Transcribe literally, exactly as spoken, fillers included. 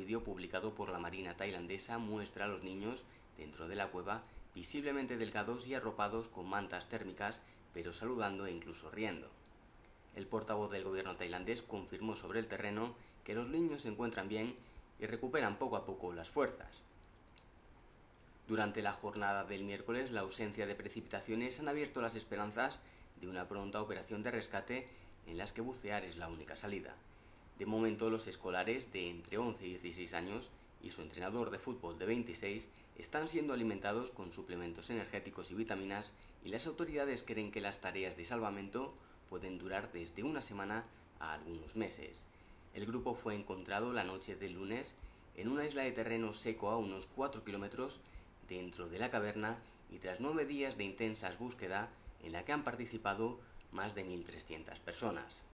vídeo publicado por la Marina tailandesa muestra a los niños dentro de la cueva visiblemente delgados y arropados con mantas térmicas, pero saludando e incluso riendo. El portavoz del gobierno tailandés confirmó sobre el terreno que los niños se encuentran bien y recuperan poco a poco las fuerzas. Durante la jornada del miércoles, la ausencia de precipitaciones han abierto las esperanzas de una pronta operación de rescate en las que bucear es la única salida. De momento, los escolares de entre once y dieciséis años y su entrenador de fútbol de veintiséis están siendo alimentados con suplementos energéticos y vitaminas, y las autoridades creen que las tareas de salvamento pueden durar desde una semana a algunos meses. El grupo fue encontrado la noche del lunes en una isla de terreno seco a unos cuatro kilómetros dentro de la caverna, y tras nueve días de intensas búsqueda en la que han participado más de mil trescientas personas.